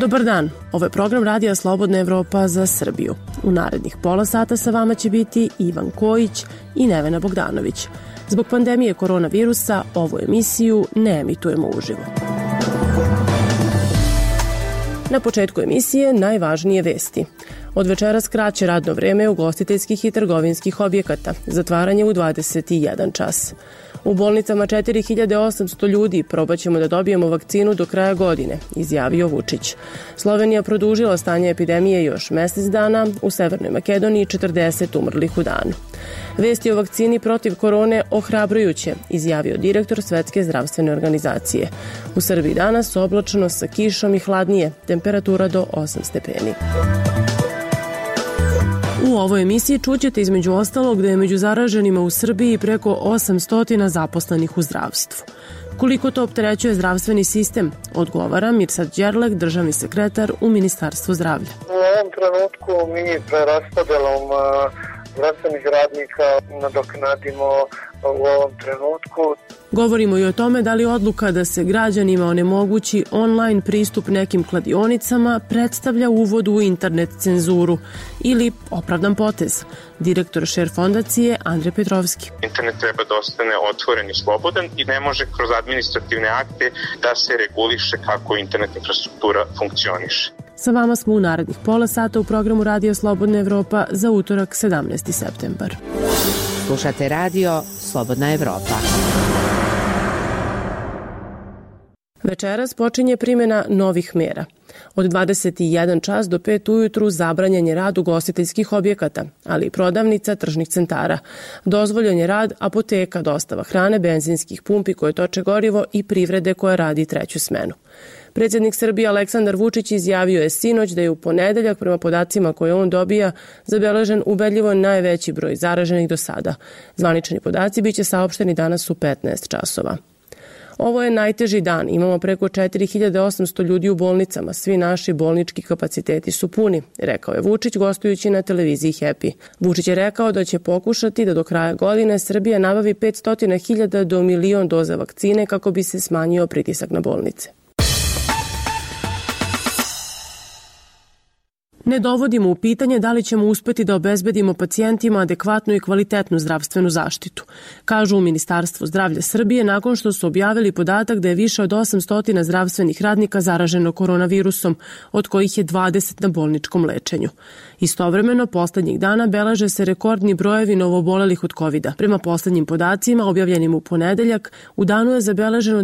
Dobar dan, ovo je program Radija Slobodna Evropa za Srbiju. U narednih pola sata sa vama će biti Ivan Kojić i Nevena Bogdanović. Zbog pandemije koronavirusa ovu emisiju ne emitujemo uživo. Na početku emisije najvažnije vesti. Od večeras kraće radno vreme ugostiteljskih i trgovinskih objekata, zatvaranje u 21 čas. U bolnicama 4800 ljudi probaćemo da dobijemo vakcinu do kraja godine, izjavio Vučić. Slovenija produžila stanje epidemije još mesec dana, u Severnoj Makedoniji 40 umrlih u danu. Vesti o vakcini protiv korone ohrabrujuće, izjavio direktor Svetske zdravstvene organizacije. U Srbiji danas oblačno sa kišom i hladnije, temperatura do 8 stepeni. U ovoj emisiji čućete između ostalog da je među zaraženima u Srbiji preko 800 zaposlenih u zdravstvu. Koliko to opterećuje zdravstveni sistem, odgovara Mirsad Đerlek, državni sekretar u Ministarstvu zdravlja. U ovom trenutku mi preraspodelom zdravstvenih radnika nadoknadimo u ovom trenutku. Govorimo i o tome da li odluka da se građanima onemogući online pristup nekim kladionicama predstavlja uvod u internet cenzuru ili opravdan potez. Direktor Šer fondacije Andrej Petrovski. Internet treba da ostane otvoren i slobodan i ne može kroz administrativne akte da se reguliše kako internet infrastruktura funkcioniše. Sa vama smo u narednih pola sata u programu Radija Slobodna Evropa za utorak 17. septembar. Slušate radio Slobodna Evropa. Večeras počinje primjena novih mera. Od 21 čas do 5 ujutru zabranjen je rad ugostiteljskih objekata, ali i prodavnica, tržnih centara. Dozvoljen je rad apoteka, dostava hrane, benzinskih pumpi koje toče gorivo i privrede koja radi treću smenu. Predsjednik Srbije Aleksandar Vučić izjavio je sinoć da je u ponedeljak, prema podacima koje on dobija, zabeležen ubedljivo najveći broj zaraženih do sada. Zvanični podaci biće saopšteni danas u 15 časova. Ovo je najteži dan, imamo preko 4800 ljudi u bolnicama, svi naši bolnički kapaciteti su puni, rekao je Vučić gostujući na televiziji Happy. Vučić je rekao da će pokušati da do kraja godine Srbija nabavi 500.000 do 1.000.000 doza vakcine kako bi se smanjio pritisak na bolnice. Ne dovodimo u pitanje da li ćemo uspeti da obezbedimo pacijentima adekvatnu i kvalitetnu zdravstvenu zaštitu, kažu u Ministarstvu zdravlja Srbije nakon što su objavili podatak da je više od 800 zdravstvenih radnika zaraženo koronavirusom, od kojih je 20 na bolničkom lečenju. Istovremeno, poslednjih dana beleže se rekordni brojevi novobolelih od covida. Prema poslednjim podacima, objavljenim u ponedeljak, u danu je zabeleženo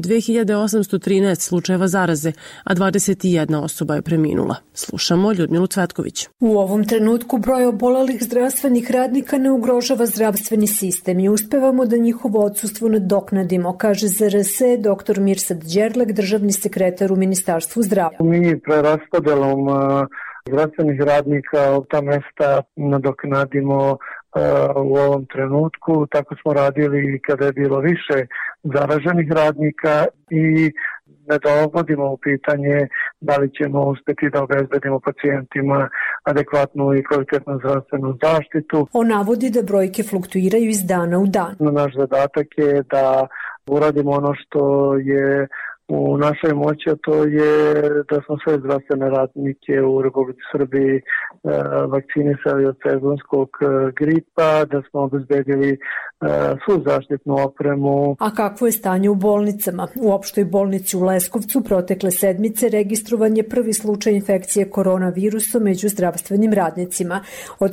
2813 slučajeva zaraze, a 21 osoba je preminula. Slušamo Ljudmilu Cvetković. U ovom trenutku broj obolelih zdravstvenih radnika ne ugrožava zdravstveni sistem i uspevamo da njihovo odsustvo nadoknadimo, kaže ZRS dr. Mirsad Đerlek, državni sekretar u Ministarstvu zdravlja. Mi preraspodelom zdravstvenih radnika ta mesta nadoknadimo u ovom trenutku. Tako smo radili kada je bilo više zaraženih radnika i ne dovodimo u pitanje da li ćemo uspeti da obezbedimo pacijentima adekvatnu i kvalitetnu zdravstvenu zaštitu. On navodi da brojke fluktuiraju iz dana u dan. Naš zadatak je da uradimo ono što je u našoj moći, a to je da smo sve zdravstvene radnike u Republici Srbiji vakcinisali od sezonskog gripa, da smo obezbedili svu zaštitnu opremu. A kakvo je stanje u bolnicama? U opštoj bolnici u Leskovcu protekle sedmice registrovan je prvi slučaj infekcije koronavirusom među zdravstvenim radnicima. Od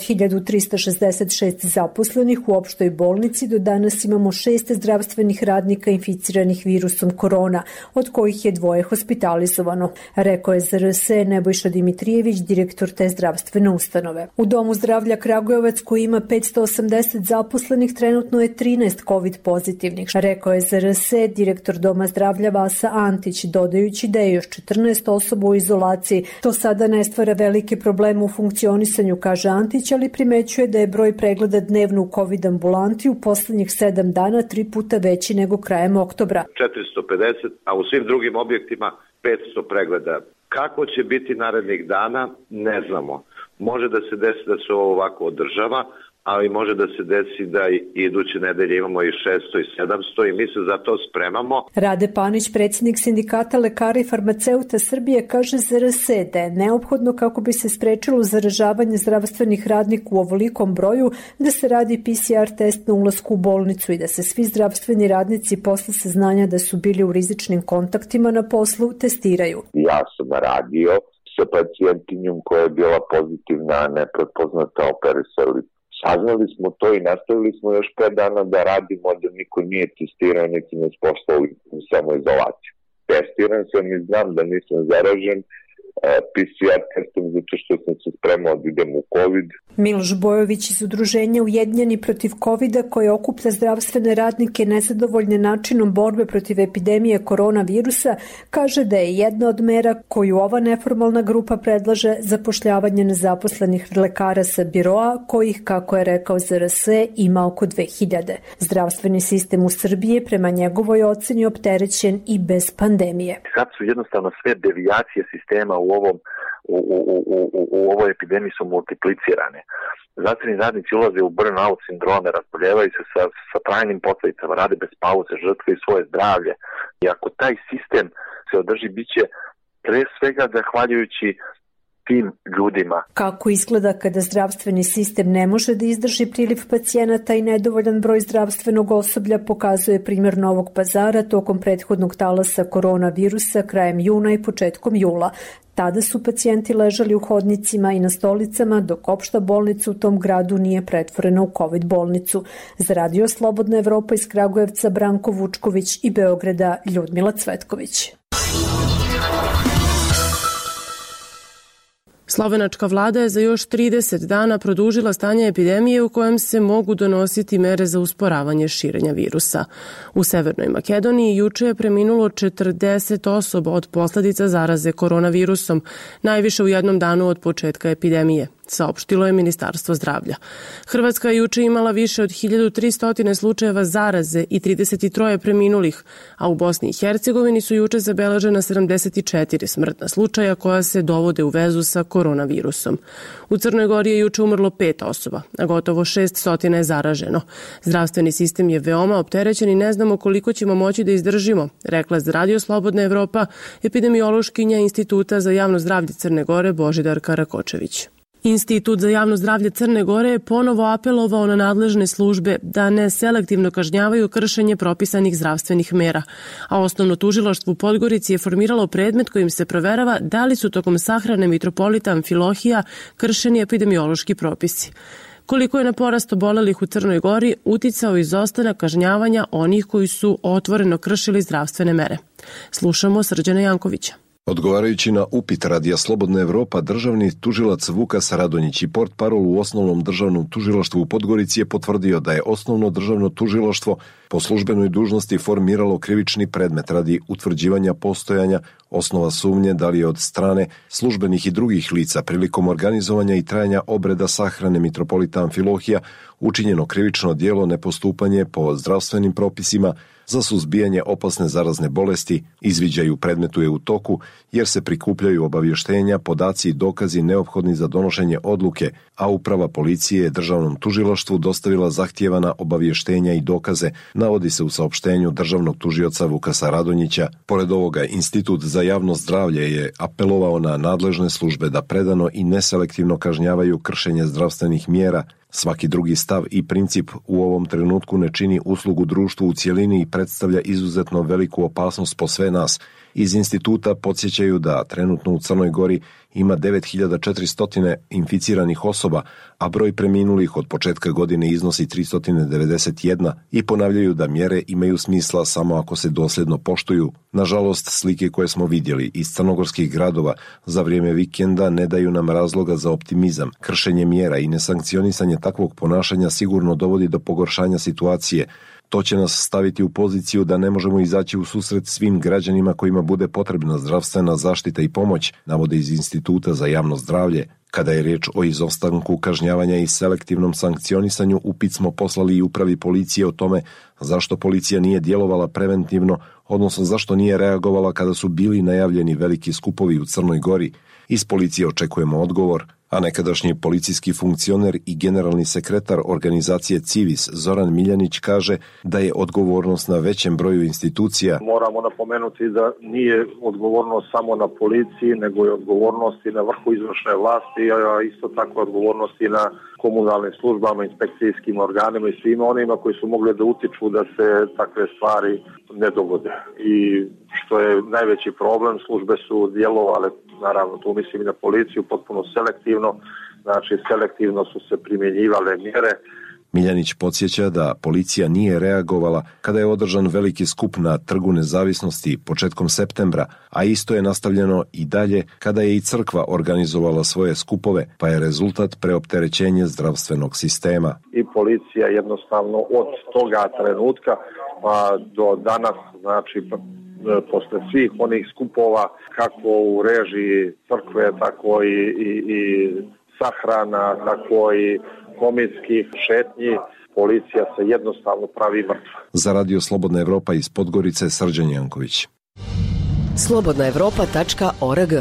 1366 zaposlenih u opštoj bolnici do danas imamo 6 zdravstvenih radnika inficiranih virusom korona, od kojih je 2 hospitalizovano, rekao je ZRS Nebojša Dimitrijević, direktor te zdravstvene ustanove. U Domu zdravlja Kragujevac, koji ima 580 zaposlenih, trenutno je 13 COVID pozitivnih, rekao je ZRS direktor Doma zdravlja Vasa Antić, dodajući da je još 14 osoba u izolaciji. To sada ne stvara velike probleme u funkcionisanju, kaže Antić, ali primećuje da je broj pregleda dnevno u COVID ambulanti u poslednjih 7 dana 3 puta veći nego krajem oktobra. 450, a u svim drugim objektima 500 pregleda. Kako će biti narednih dana, ne znamo. Može da se desi da se ovo ovako održava, ali može da se desi da i iduće nedelje imamo i 600 i 700 i mi se za to spremamo. Rade Panić, predsjednik Sindikata lekara i farmaceuta Srbije, kaže za RS da je neophodno kako bi se sprečilo zaražavanje zdravstvenih radnika u ovolikom broju da se radi PCR test na ulasku u bolnicu i da se svi zdravstveni radnici posle saznanja da su bili u rizičnim kontaktima na poslu testiraju. Ja sam radio sa pacijentinjom koja je bila pozitivna, a neprepoznata, operisali. Saznali smo to i nastavili smo još 5 dana da radimo, da niko nije testirao, niti nas poslali u samoizolaciju. Testiran sam i znam da nisam zaražen PCR testom zato što sam se spremao da idem u COVID. Miloš Bojović iz udruženja Ujedinjeni protiv COVID-a koje okuplja zdravstvene radnike nezadovoljne načinom borbe protiv epidemije koronavirusa kaže da je jedna od mera koju ova neformalna grupa predlaže zapošljavanje nezaposlenih lekara sa biroa kojih, kako je rekao ZRS, ima oko 2000. Zdravstveni sistem u Srbiji prema njegovoj oceni opterećen i bez pandemije. Sad su jednostavno sve devijacije sistema u ovoj epidemiji su multiplicirane. Zdravstveni radnici ulaze u burnout sindrome, razboljevaju se sa trajnim posledicama, rade bez pauze, žrtvuju svoje zdravlje. I ako taj sistem se održi, bit će pre svega zahvaljujući tim ljudima. Kako izgleda kada zdravstveni sistem ne može da izdrži priliv pacijenata i nedovoljan broj zdravstvenog osoblja pokazuje primjer Novog Pazara tokom prethodnog talasa koronavirusa krajem juna i početkom jula. Tada su pacijenti ležali u hodnicima i na stolicama, dok opšta bolnica u tom gradu nije pretvorena u COVID bolnicu. Za Radio Slobodna Evropa iz Kragujevca Branko Vučković i Beograda Ljudmila Cvetković. Slovenačka vlada je za još 30 dana produžila stanje epidemije u kojem se mogu donositi mere za usporavanje širenja virusa. U Severnoj Makedoniji juče je preminulo 40 osoba od posledica zaraze koronavirusom, najviše u jednom danu od početka epidemije, saopštilo je Ministarstvo zdravlja. Hrvatska je juče imala više od 1300 slučajeva zaraze i 33 preminulih, a u Bosni i Hercegovini su juče zabeležena 74 smrtna slučaja koja se dovode u vezu sa koronavirusom. U Crnoj Gori je juče umrlo 5 osoba, a gotovo 600 je zaraženo. Zdravstveni sistem je veoma opterećen i ne znamo koliko ćemo moći da izdržimo, rekla za Radio Slobodna Evropa epidemiološkinja Instituta za javno zdravlje Crne Gore Božidarka Rakočević. Institut za javno zdravlje Crne Gore je ponovo apelovao na nadležne službe da ne selektivno kažnjavaju kršenje propisanih zdravstvenih mera, a osnovno tužilaštvo u Podgorici je formiralo predmet kojim se proverava da li su tokom sahrane mitropolita Amfilohija kršeni epidemiološki propisi. Koliko je na porast obolelih u Crnoj Gori uticao izostanak kažnjavanja onih koji su otvoreno kršili zdravstvene mere. Slušamo Srđana Jankovića. Odgovarajući na upit Radija Slobodna Evropa, državni tužilac Vukas Radonjić i portparol u osnovnom državnom tužilaštvu u Podgorici je potvrdio da je osnovno državno tužilaštvo po službenoj dužnosti formiralo krivični predmet radi utvrđivanja postojanja osnova sumnje da li je od strane službenih i drugih lica prilikom organizovanja i trajanja obreda sahrane mitropolita Amfilohija učinjeno krivično djelo nepostupanje po zdravstvenim propisima za suzbijanje opasne zarazne bolesti. Izviđaj u predmetu je u toku jer se prikupljaju obavještenja, podaci i dokazi neophodni za donošenje odluke, a uprava policije je državnom tužilaštvu dostavila zahtijevana obavještenja i dokaze, navodi se u saopštenju državnog tužioca Vukasa Radonjića. Pored ovoga, Institut za javno zdravlje je apelovao na nadležne službe da predano i neselektivno kažnjavaju kršenje zdravstvenih mjera. Svaki drugi stav i princip u ovom trenutku ne čini uslugu društvu u cijelini i predstavlja izuzetno veliku opasnost po sve nas. Iz instituta podsjećaju da trenutno u Crnoj Gori ima 9400 inficiranih osoba, a broj preminulih od početka godine iznosi 391 i ponavljaju da mjere imaju smisla samo ako se dosljedno poštuju. Nažalost, slike koje smo vidjeli iz crnogorskih gradova za vrijeme vikenda ne daju nam razloga za optimizam. Kršenje mjera i nesankcionisanje takvog ponašanja sigurno dovodi do pogoršanja situacije. To će nas staviti u poziciju da ne možemo izaći u susret svim građanima kojima bude potrebna zdravstvena zaštita i pomoć, navode iz Instituta za javno zdravlje. Kada je riječ o izostanku kažnjavanja i selektivnom sankcionisanju, upit smo poslali i upravi policije o tome zašto policija nije djelovala preventivno, odnosno zašto nije reagovala kada su bili najavljeni veliki skupovi u Crnoj Gori. Iz policije očekujemo odgovor. A nekadašnji policijski funkcioner i generalni sekretar organizacije Civis Zoran Miljanić kaže da je odgovornost na većem broju institucija. Moramo napomenuti da nije odgovornost samo na policiji, nego je odgovornost i na vrhu izvršne vlasti, a isto tako odgovornost i na komunalnim službama, inspekcijskim organima i svima onima koji su mogli da utiču da se takve stvari ne dogode. I što je najveći problem, službe su djelovale, naravno tu mislim i na policiju, potpuno selektivno, znači selektivno su se primjenjivale mjere. Miljanić podsjeća da policija nije reagovala kada je održan veliki skup na Trgu Nezavisnosti početkom septembra, a isto je nastavljeno i dalje kada je i crkva organizovala svoje skupove, pa je rezultat preopterećenje zdravstvenog sistema. I policija jednostavno od toga trenutka pa do danas, znači posle svih onih skupova, kako u režiji crkve, tako i sahrana, tako i komitskih šetnji, policija se jednostavno pravi mrtva. Za Radio Slobodna Evropa iz Podgorice, Srđan Janković. slobodnaevropa.org.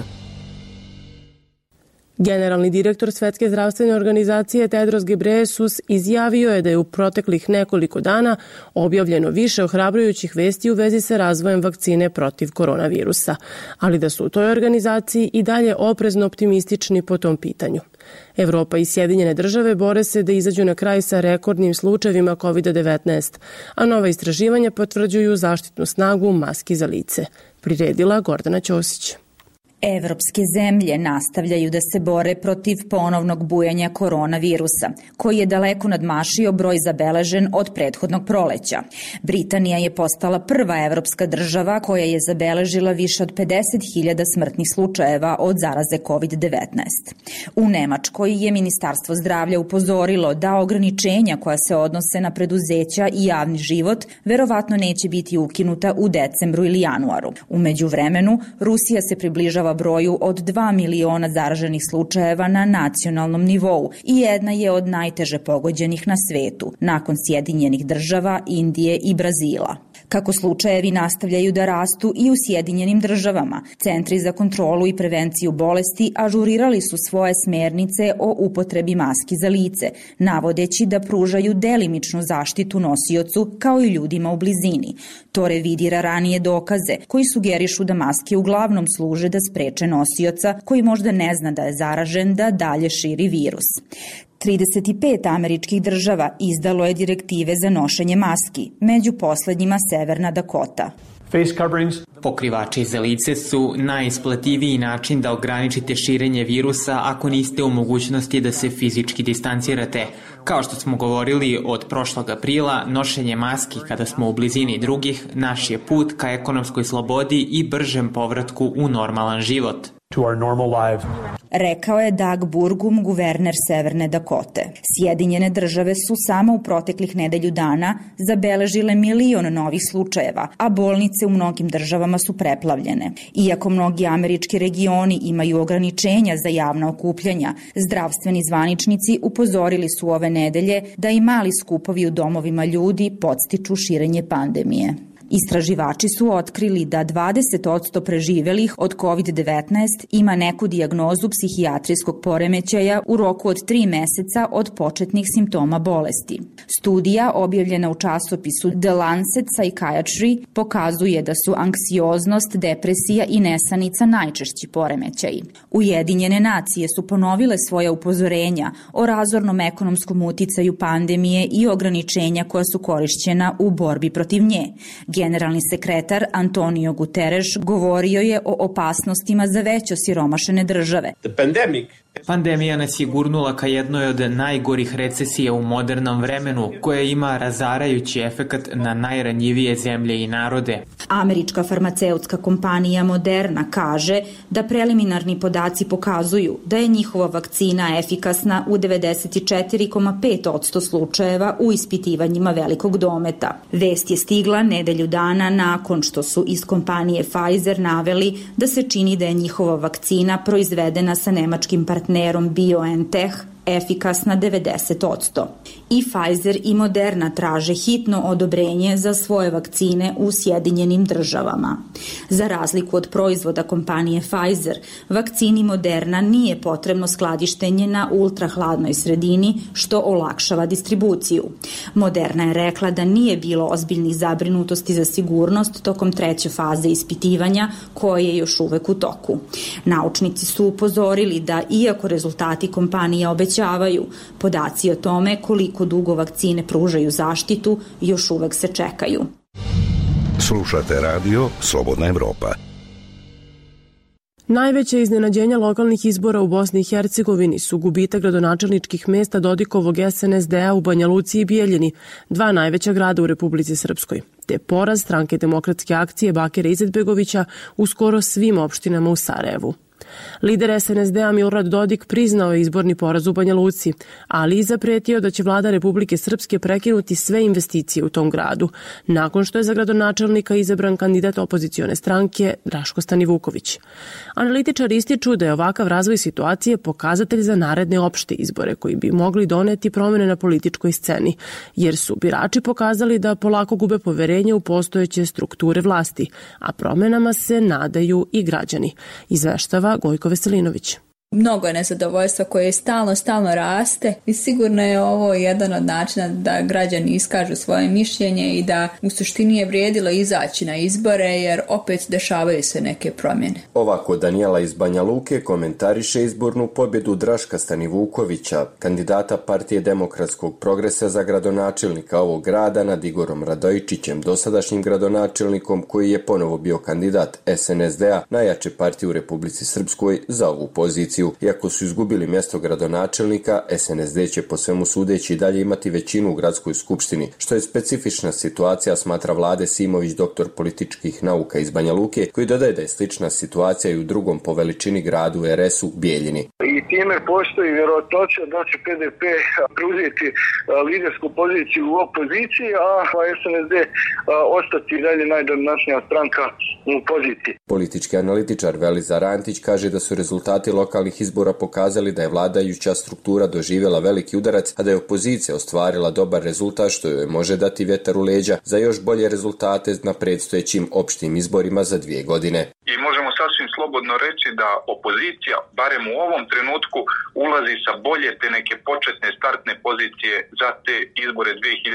Generalni direktor Svetske zdravstvene organizacije Tedros Ghebreyesus izjavio je da je u proteklih nekoliko dana objavljeno više ohrabrujućih vesti u vezi sa razvojem vakcine protiv koronavirusa, ali da su u toj organizaciji i dalje oprezno optimistični po tom pitanju. Evropa i Sjedinjene države bore se da izađu na kraj sa rekordnim slučajevima COVID-19, a nova istraživanja potvrđuju zaštitnu snagu maski za lice. Priredila Gordana Ćosić. Evropske zemlje nastavljaju da se bore protiv ponovnog bujanja koronavirusa, koji je daleko nadmašio broj zabeležen od prethodnog proleća. Britanija je postala prva evropska država koja je zabeležila više od 50.000 smrtnih slučajeva od zaraze COVID-19. U Nemačkoj je Ministarstvo zdravlja upozorilo da ograničenja koja se odnose na preduzeća i javni život verovatno neće biti ukinuta u decembru ili januaru. U međuvremenu, Rusija se približava broju od 2 miliona zaraženih slučajeva na nacionalnom nivou i jedna je od najteže pogođenih na svetu, nakon Sjedinjenih država, Indije i Brazila. Kako slučajevi nastavljaju da rastu i u Sjedinjenim državama, Centri za kontrolu i prevenciju bolesti ažurirali su svoje smernice o upotrebi maski za lice, navodeći da pružaju delimičnu zaštitu nosiocu kao i ljudima u blizini. To revidira ranije dokaze koji sugerišu da maske uglavnom služe da spreče nosioca koji možda ne zna da je zaražen da dalje širi virus. 35 američkih država izdalo je direktive za nošenje maski, među poslednjima Severna Dakota. Pokrivači za lice su najisplativiji način da ograničite širenje virusa ako niste u mogućnosti da se fizički distancirate. Kao što smo govorili od prošlog aprila, nošenje maski kada smo u blizini drugih naš je put ka ekonomskoj slobodi i bržem povratku u normalan život. Rekao je Doug Burgum, guverner Severne Dakote. Sjedinjene države su samo u proteklih nedelju dana zabeležile 1 milion novih slučajeva, a bolnice u mnogim državama su preplavljene. Iako mnogi američki regioni imaju ograničenja za javna okupljanja, zdravstveni zvaničnici upozorili su ove nedelje da i mali skupovi u domovima ljudi podstiču širenje pandemije. Istraživači su otkrili da 20% preživelih od COVID-19 ima neku dijagnozu psihijatrijskog poremećaja u roku od 3 meseca od početnih simptoma bolesti. Studija objavljena u časopisu The Lancet Psychiatry pokazuje da su anksioznost, depresija i nesanica najčešći poremećaji. Ujedinjene nacije su ponovile svoja upozorenja o razornom ekonomskom uticaju pandemije i ograničenja koja su korišćena u borbi protiv nje. Generalni sekretar Antonio Guterres govorio je o opasnostima za već osiromašene države. Pandemija nas je gurnula ka jednoj od najgorih recesija u modernom vremenu, koja ima razarajući efekat na najranjivije zemlje i narode. Američka farmaceutska kompanija Moderna kaže da preliminarni podaci pokazuju da je njihova vakcina efikasna u 94,5% slučajeva u ispitivanjima velikog dometa. Vest je stigla nedelju dana nakon što su iz kompanije Pfizer naveli da se čini da je njihova vakcina proizvedena sa nemačkim partnerom BioNTech efikasna 90%. I Pfizer i Moderna traže hitno odobrenje za svoje vakcine u Sjedinjenim državama. Za razliku od proizvoda kompanije Pfizer, vakcini Moderna nije potrebno skladištenje na ultrahladnoj sredini, što olakšava distribuciju. Moderna je rekla da nije bilo ozbiljnih zabrinutosti za sigurnost tokom 3. faze ispitivanja, koje je još uvek u toku. Naučnici su upozorili da, iako rezultati kompanije obećavaju, podaci o tome koliko dugo vakcine pružaju zaštitu još uvek se čekaju. Slušate radio Slobodna Evropa. Najveće iznenađenja lokalnih izbora u Bosni i Hercegovini su gubitak gradonačelničkih mesta Dodikovog SNSD-a u Banja Luci i Bijeljini, 2 najveća grada u Republici Srpskoj, te poraz Stranke demokratske akcije Bakira Izetbegovića u skoro svim opštinama u Sarajevu. Lider SNSD-a Milorad Dodik priznao je izborni poraz u Banja Luci, ali i zapretio da će vlada Republike Srpske prekinuti sve investicije u tom gradu, nakon što je za gradonačelnika izabran kandidat opozicione stranke Draško Stanivuković. Analitičari ističu da je ovakav razvoj situacije pokazatelj za naredne opšte izbore koji bi mogli doneti promene na političkoj sceni, jer su birači pokazali da polako gube poverenje u postojeće strukture vlasti, a promenama se nadaju i građani, izveštava Gojko Veselinović. Mnogo je nezadovoljstva koje stalno raste i sigurno je ovo jedan od načina da građani iskažu svoje mišljenje i da u suštini je vrijedilo izaći na izbore jer opet dešavaju se neke promjene. Ovako Danijela iz Banja Luke komentariše izbornu pobjedu Draška Stanivukovića, kandidata Partije demokratskog progresa za gradonačelnika ovog grada nad Igorom Radojičićem, dosadašnjim gradonačelnikom koji je ponovo bio kandidat SNSD-a, najjače partije u Republici Srpskoj, za ovu poziciju. Iako su izgubili mjesto gradonačelnika, SNSD će po svemu sudeći dalje imati većinu u gradskoj skupštini, što je specifična situacija, smatra Vlade Simović, doktor političkih nauka iz Banja Luke, koji dodaje da je slična situacija i u drugom po veličini gradu RS-u Bijeljini. I time postoji vjerojatnoća da će PDP preuzeti lidersku poziciju u opoziciji, a SNSD ostati dalje najdominantnija stranka u poziciji. Politički analitičar Velizar Antić kaže da su rezultati lokalnih izbora pokazali da je vladajuća struktura doživjela veliki udarac, a da je opozicija ostvarila dobar rezultat što joj može dati vjetar u leđa za još bolje rezultate na predstojećim opštim izborima za 2 godine. I možemo sasvim slobodno reći da opozicija, barem u ovom trenutku, ulazi sa bolje te neke početne startne pozicije za te izbore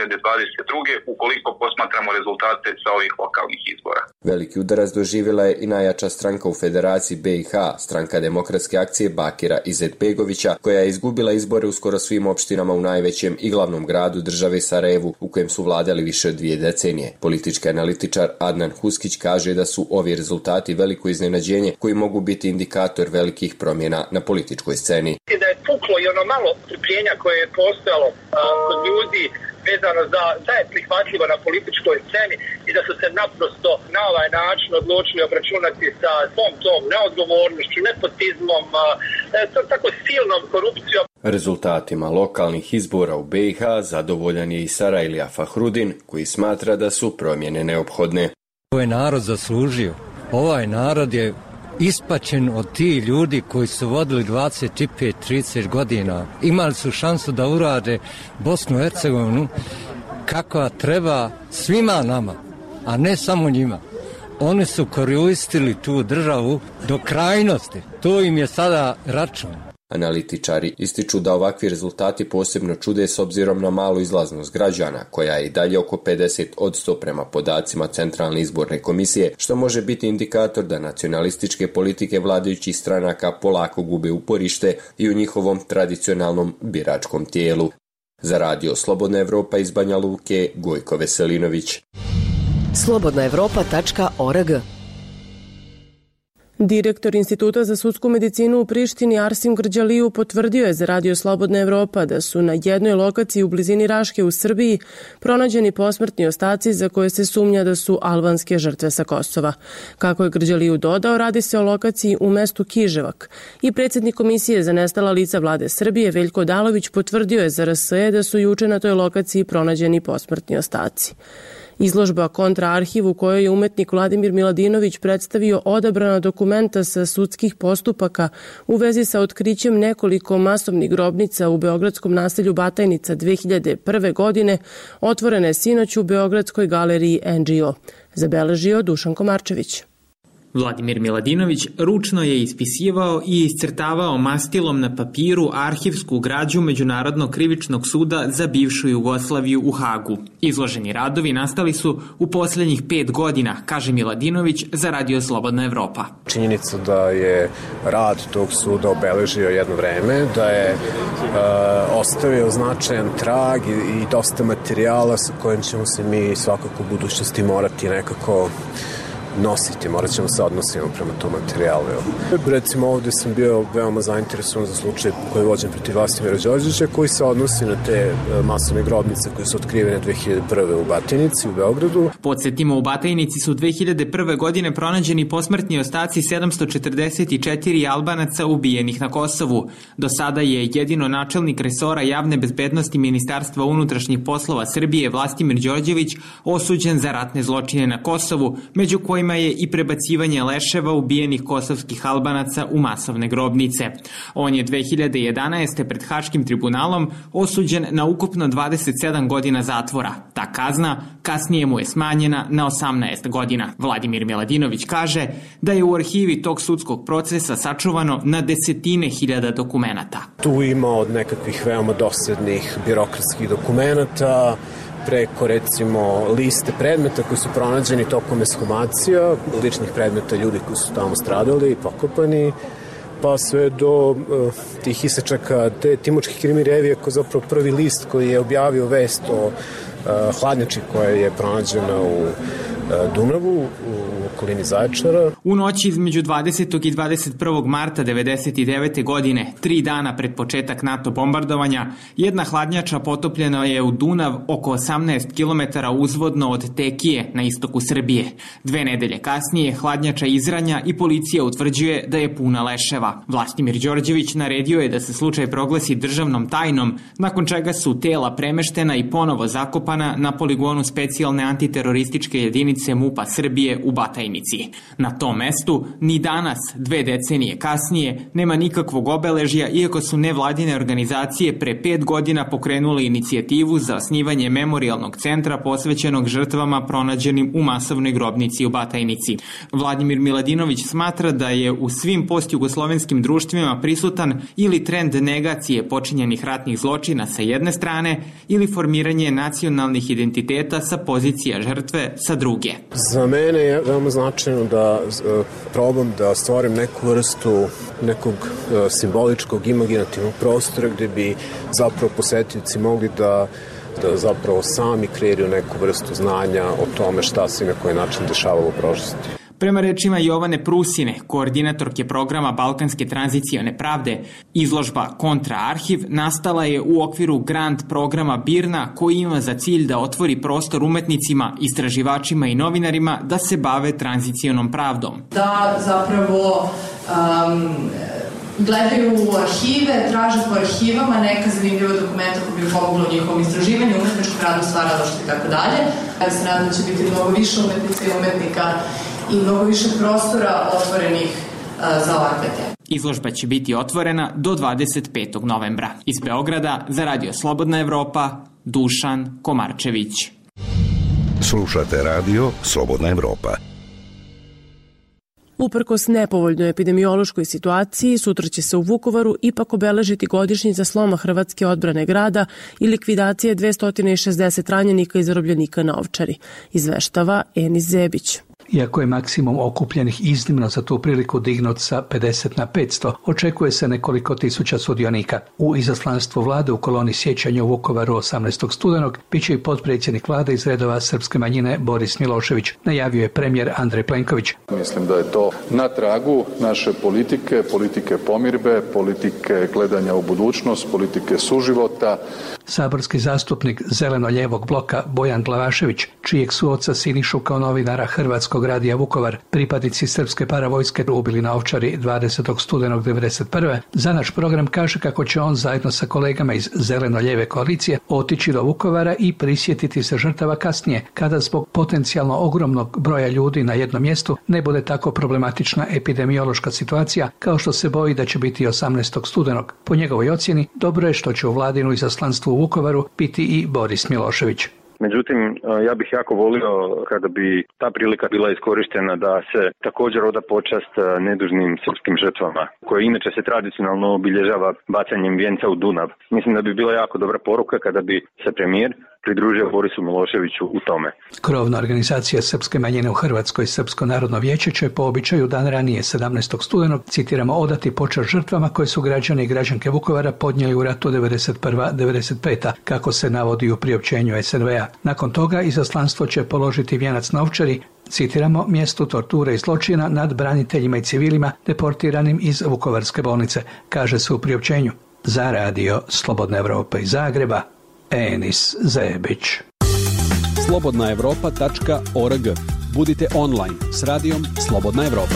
2022. ukoliko posmatramo rezultate sa ovih lokalnih izbora. Veliki udarac doživjela je i najjača stranka u Federaciji BiH, Stranka demokratske akcije Bakira Izetbegovića, koja je izgubila izbore u skoro svim opštinama u najvećem i glavnom gradu države Sarajevu, u kojem su vladali više od 2 decenije. Politički analitičar Adnan Huskić kaže da su ovi rezultati veliko iznenađenje koji mogu biti indikator velikih promjena na političkoj sceni. Da je puklo i ono malo strpljenja koje je postojalo kod ljudi vezano da je prihvatljivo na političkoj sceni i da su se naprosto na ovaj način odlučili obračunati sa svom tom neodgovornošću, nepotizmom, tako silnom korupcijom. Rezultatima lokalnih izbora u BiH zadovoljan je i Sarajlija Fahrudin, koji smatra da su promjene neophodne. Ovo je narod zaslužio. Ovaj narod je ispačen od tih ljudi koji su vodili 25-30 godina. Imali su šansu da urade Bosnu i Hercegovinu kakva treba svima nama, a ne samo njima. Oni su koristili tu državu do krajnosti. To im je sada račun. Analitičari ističu da ovakvi rezultati posebno čude s obzirom na malu izlaznost građana, koja je i dalje oko 50% prema podacima Centralne izborne komisije, što može biti indikator da nacionalističke politike vladajućih stranaka polako gube uporište i u njihovom tradicionalnom biračkom tijelu. Za radio Slobodna Evropa iz Banja Luke, Gojko Veselinović. slobodnaevropa.org. Direktor Instituta za sudsku medicinu u Prištini Arsim Grđaliju potvrdio je za radio Slobodna Evropa da su na jednoj lokaciji u blizini Raške u Srbiji pronađeni posmrtni ostaci za koje se sumnja da su albanske žrtve sa Kosova. Kako je Grđaliju dodao, radi se o lokaciji u mestu Kiževak i predsjednik Komisije za nestala lica vlade Srbije Veljko Dalović potvrdio je za RSE da su juče na toj lokaciji pronađeni posmrtni ostaci. Izložba Kontra arhiv u kojoj je umetnik Vladimir Miladinović predstavio odabrana dokumenta sa sudskih postupaka u vezi sa otkrićem nekoliko masovnih grobnica u beogradskom naselju Batajnica 2001. godine, otvorena je sinoć u Beogradskoj galeriji NGO, zabeležio Dušan Komarčević. Vladimir Miladinović ručno je ispisivao i iscrtavao mastilom na papiru arhivsku građu Međunarodnog krivičnog suda za bivšu Jugoslaviju u Hagu. Izloženi radovi nastali su u posljednjih 5 godina, kaže Miladinović za Radio Slobodna Evropa. Činjenica da je rad tog suda obeležio jedno vreme, da je ostavio značajan trag i dosta materijala sa kojim ćemo se mi svakako u budućnosti morati nekako nositi, morat ćemo se odnosimo prema tom materijalu. Recimo ovde sam bio veoma zainteresovan za slučaj koji je vođen protiv Vlastimira Đorđevića, koji se odnosi na te masovne grobnice koje su otkrivene 2001. u Batajnici u Beogradu. Podsjetimo, u Batajnici su 2001. godine pronađeni posmrtni ostaci 744 Albanaca ubijenih na Kosovu. Do sada je jedino načelnik resora javne bezbednosti Ministarstva unutrašnjih poslova Srbije Vlastimir Đorđević osuđen za ratne zločine na Kosovu, među kojima je i prebacivanje leševa ubijenih kosovskih Albanaca u masovne grobnice. On je 2011. pred Haškim tribunalom osuđen na ukupno 27 godina zatvora. Ta kazna kasnije mu je smanjena na 18 godina. Vladimir Miladinović kaže da je u arhivi tog sudskog procesa sačuvano na desetine hiljada dokumenata. Tu ima od nekakvih veoma dosadnih birokratskih dokumenata, preko recimo liste predmeta koji su pronađeni tokom ekshumacija, ličnih predmeta ljudi koji su tamo stradali i pokopani, pa sve do tih isečaka te Timočke krimi revije, koji je zapravo prvi list koji je objavio vest o hladnjači koja je pronađena u Dunavu, u okolini Zaječara. U noći između 20. i 21. marta 1999. godine, 3 dana pred početak NATO bombardovanja, jedna hladnjača potopljena je u Dunav oko 18 km uzvodno od Tekije na istoku Srbije. 2 nedelje kasnije hladnjača izranja i policija utvrđuje da je puna leševa. Vlastimir Đorđević naredio je da se slučaj proglasi državnom tajnom, nakon čega su tela premeštena i ponovo zakopana na poligonu specijalne antiterorističke jedinice MUP-a Srbije u Batajnici. Na tom mestu ni danas, 2 decenije kasnije, nema nikakvog obeležja, iako su nevladine organizacije pre 5 godina pokrenule inicijativu za osnivanje memorijalnog centra posvećenog žrtvama pronađenim u masovnoj grobnici u Batajnici. Vladimir Miladinović smatra da je u svim postjugoslovenskim društvima prisutan ili trend negacije počinjenih ratnih zločina sa jedne strane ili formiranje nacionalnih identiteta sa pozicija žrtve sa druge. Za mene je veoma značajno da probam da stvorim neku vrstu nekog simboličkog, imaginativnog prostora gde bi zapravo posetioci mogli da zapravo sami kreiraju neku vrstu znanja o tome šta se i na koji način dešavalo u prošlosti. Prema rečima Jovane Prusine, koordinatorke programa Balkanske tranzicione pravde, izložba Kontra arhiv nastala je u okviru grant programa BIRNA, koji ima za cilj da otvori prostor umetnicima, istraživačima i novinarima da se bave tranzicionom pravdom. Da zapravo gledaju u arhive, traže po arhivama neka zanimljiva dokumenta koja bi pomogla u njihovom istraživanju, umetničkom radu, stvaralaštvu i tako dalje. Ja se nadam da će biti mnogo više umetnica i umetnika i mnogo više prostora otvorenih za ovakve teme. Izložba će biti otvorena do 25. novembra. Iz Beograda za Radio Slobodna Evropa, Dušan Komarčević. Slušate Radio Slobodna Evropa. Uprkos nepovoljnoj epidemiološkoj situaciji, sutra će se u Vukovaru ipak obeležiti godišnjica sloma Hrvatske odbrane grada i likvidacije 260 ranjenika i zarobljenika na Ovčari, izveštava Enis Zebić. Iako je maksimum okupljenih iznimno za tu priliku dignut sa 50 na 500, očekuje se nekoliko tisuća sudionika. U izaslanstvu vlade u koloni sjećanja u Vukovaru 18. studenog biće i potpredsjednik vlade iz redova srpske manjine Boris Milošević, najavio je premijer Andrej Plenković. Mislim da je to na tragu naše politike pomirbe, politike gledanja u budućnost, politike suživota. Saborski zastupnik zeleno-ljevog bloka Bojan Glavašević, čijeg su oca Sinišu kao novinara Hrvatskog Hrvatskog radija Vukovar, pripadnici srpske paravojske ubili na Ovčari 20. studenog 1991. Za naš program kaže kako će on zajedno sa kolegama iz Zeleno-lijeve koalicije otići do Vukovara i prisjetiti se žrtava kasnije, kada zbog potencijalno ogromnog broja ljudi na jednom mjestu ne bude tako problematična epidemiološka situacija kao što se boji da će biti 18. studenog. Po njegovoj ocjeni, dobro je što će u vladinu izaslanstvu u Vukovaru biti i Boris Milošević. Međutim, ja bih jako volio kada bi ta prilika bila iskorištena da se također oda počast nedužnim srpskim žrtvama, koje inače se tradicionalno obilježava bacanjem vijenca u Dunav. Mislim da bi bila jako dobra poruka kada bi se premijer pridružio Borisu Miloševiću u tome. Krovna organizacija srpske manjine u Hrvatskoj, Srpsko narodno vijeće, će po običaju dan ranije 17. studenog, citiramo, odati počast žrtvama koje su građani i građanke Vukovara podnijeli u ratu 91-95, kako se navodi u priopćenju SNV-a. Nakon toga izaslanstvo će položiti vijenac na Ovčari, citiramo, mjestu torture i zločina nad braniteljima i civilima deportiranim iz Vukovarske bolnice, kaže se u priopćenju. Za radio Slobodna Evropa iz Zagreba, Enis Zebić. slobodnaevropa.org. Budite online s radijom Slobodna Evropa.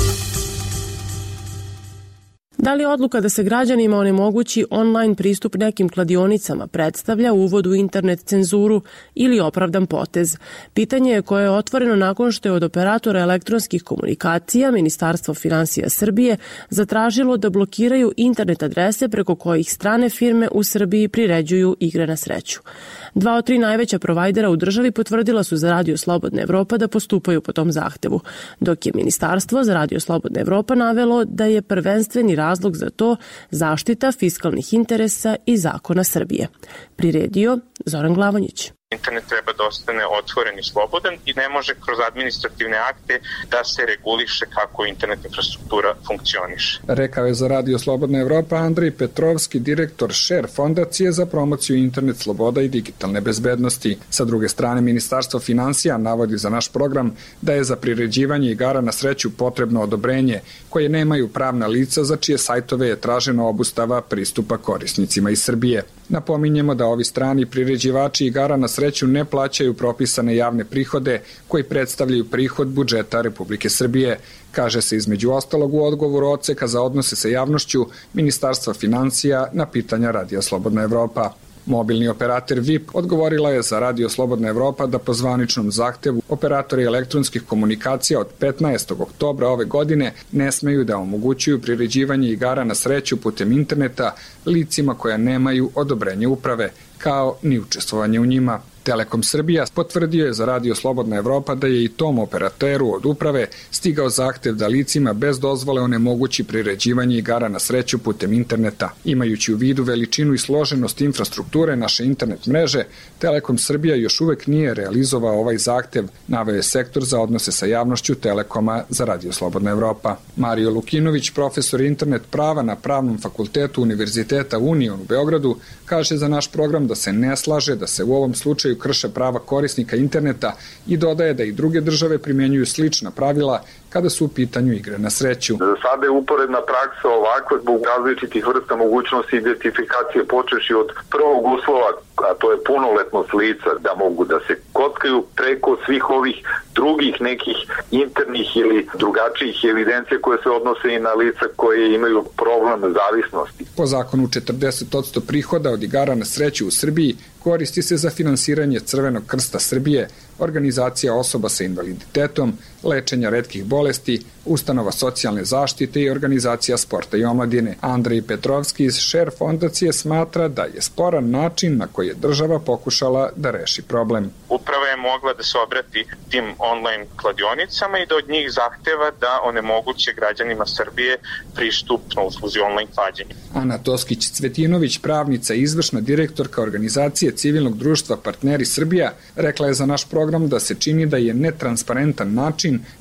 Da li odluka da se građanima onemogući online pristup nekim kladionicama predstavlja uvod u internet cenzuru ili opravdan potez? Pitanje je koje je otvoreno nakon što je od operatora elektronskih komunikacija Ministarstvo finansija Srbije zatražilo da blokiraju internet adrese preko kojih strane firme u Srbiji priređuju igre na sreću. 2 od 3 najveća provajdera u državi potvrdila su za Radio Slobodna Evropa da postupaju po tom zahtevu, dok je Ministarstvo za Radio Slobodna Evropa navelo da je prvenstveni razlog za to zaštita fiskalnih interesa i zakona Srbije. Priredio Zoran Glavonjić. Internet treba da ostane otvoren i slobodan i ne može kroz administrativne akte da se reguliše kako internet infrastruktura funkcioniše. Rekao je za Radio Slobodna Evropa Andrej Petrovski, direktor Share fondacije za promociju internet sloboda i digitalne bezbednosti. Sa druge strane, Ministarstvo finansija navodi za naš program da je za priređivanje igara na sreću potrebno odobrenje koje nemaju pravna lica za čije sajtove je traženo obustava pristupa korisnicima iz Srbije. Napominjemo da ovi strani priređivači igara na sreću ne plaćaju propisane javne prihode koji predstavljaju prihod budžeta Republike Srbije, kaže se između ostalog u odgovoru odseka za odnose sa javnošću Ministarstva finansija na pitanja Radija Slobodna Evropa. Mobilni operator VIP odgovorila je za Radio Slobodna Evropa da po zvaničnom zahtevu operatori elektronskih komunikacija od 15. oktobra ove godine ne smeju da omogućuju priređivanje igara na sreću putem interneta licima koja nemaju odobrenje uprave, kao ni učestvovanje u njima. Telekom Srbija potvrdio je za Radio Slobodna Evropa da je i tom operateru od uprave stigao zahtev da licima bez dozvole onemogući priređivanje igara na sreću putem interneta. Imajući u vidu veličinu i složenost infrastrukture naše internet mreže, Telekom Srbija još uvek nije realizovao ovaj zahtev, naveo je sektor za odnose sa javnošću Telekoma za Radio Slobodna Evropa. Mario Lukinović, profesor internet prava na Pravnom fakultetu Univerziteta Union u Beogradu, kaže za naš program da se ne slaže da se u ovom slučaju krše prava korisnika interneta i dodaje da i druge države primjenjuju slična pravila kada su u pitanju igre na sreću. Za sada je uporedna praksa ovakva zbog različitih vrsta mogućnosti identifikacije počeši od prvog uslova, a to je punoletnost lica da mogu da se kockaju preko svih ovih drugih nekih internih ili drugačijih evidencija koje se odnose i na lica koje imaju problem zavisnosti. Po zakonu 40% prihoda od igara na sreću u Srbiji koristi se za finansiranje Crvenog krsta Srbije, organizacija osoba sa invaliditetom, lečenja retkih bolesti, ustanova socijalne zaštite i organizacija sporta i omladine. Andrej Petrovski iz Share fondacije smatra da je sporan način na koji je država pokušala da reši problem. Uprava je mogla da se obrati tim online kladionicama i da od njih zahteva da onemoguće građanima Srbije pristup na usluzi online klađenja. Ana Toskić-Cvetinović, pravnica i izvršna direktorka organizacije civilnog društva Partneri Srbija, rekla je za naš program da se čini da je netransparentan način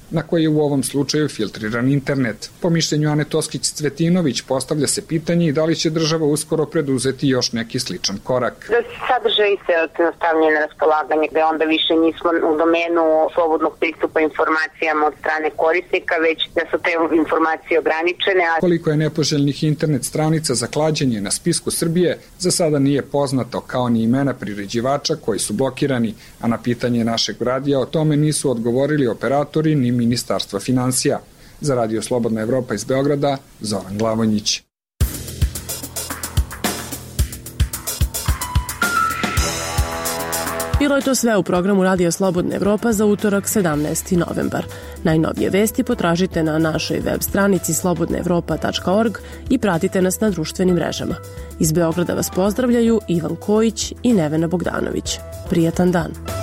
na koji je u ovom slučaju filtriran internet. Po mišljenju Ane Toskić-Cvetinović postavlja se pitanje i da li će država uskoro preduzeti još neki sličan korak. Da se sadržaj se stavljaju na raspolaganje, da onda više nismo u domenu slobodnog pristupa informacijama od strane korisnika, već da su te informacije ograničene. Koliko je nepoželjnih internet stranica za klađenje na spisku Srbije, za sada nije poznato, kao ni imena priređivača koji su blokirani, a na pitanje našeg radija o tome nisu odgovorili operatori ni Ministarstva finansija. Za Radio Slobodna Evropa iz Beograda, Zoran Glavonjić. Bilo je to sve u programu Radio Slobodna Evropa za utorak 17. novembar. Najnovije vesti potražite na našoj web stranici slobodnaevropa.org i pratite nas na društvenim mrežama. Iz Beograda vas pozdravljaju Ivan Kojić i Nevena Bogdanović. Prijatan dan!